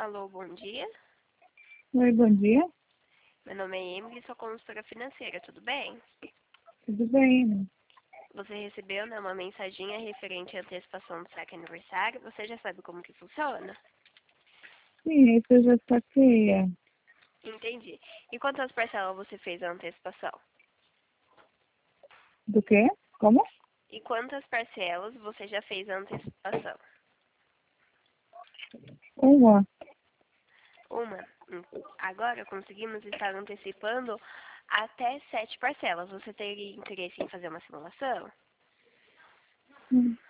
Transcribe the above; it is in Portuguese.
Alô, bom dia. Oi, bom dia. Meu nome é Emily, sou consultora financeira, tudo bem? Tudo bem? Você recebeu, né, uma mensaginha referente à antecipação do saque aniversário. Você já sabe como que funciona? Sim, isso eu já saquei. Entendi. E quantas parcelas você fez a antecipação? Do quê? Como? E quantas parcelas você já fez a antecipação? Uma. Uma. Agora conseguimos estar antecipando até 7 parcelas. Você teria interesse em fazer uma simulação?